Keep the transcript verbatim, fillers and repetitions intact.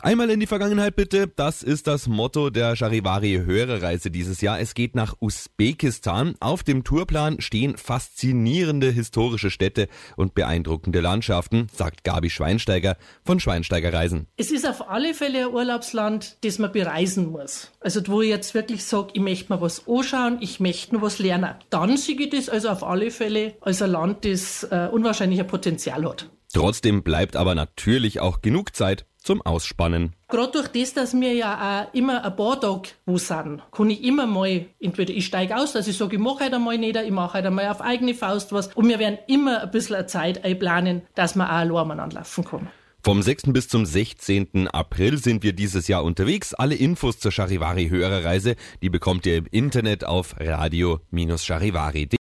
Einmal in die Vergangenheit bitte, das ist das Motto der Charivari-Hörerreise dieses Jahr. Es geht nach Usbekistan. Auf dem Tourplan stehen faszinierende historische Städte und beeindruckende Landschaften, sagt Gabi Schweinsteiger von Schweinsteiger Reisen. Es ist auf alle Fälle ein Urlaubsland, das man bereisen muss. Also wo ich jetzt wirklich sage, ich möchte mir was anschauen, ich möchte noch was lernen. Dann sehe ich das also auf alle Fälle als ein Land, das äh, unwahrscheinlich ein Potenzial hat. Trotzdem bleibt aber natürlich auch genug Zeit zum Ausspannen. Gerade durch das, dass wir ja auch immer ein paar Tage wo sind, kann ich immer mal, entweder ich steige aus, dass ich sage, ich mache heute einmal nicht, ich mache heute einmal auf eigene Faust was. Und wir werden immer ein bisschen eine Zeit einplanen, dass man auch allein umeinander laufen kann. Vom sechsten bis zum sechzehnten April sind wir dieses Jahr unterwegs. Alle Infos zur Charivari-Hörerreise, die bekommt ihr im Internet auf radio Bindestrich charivari punkt de.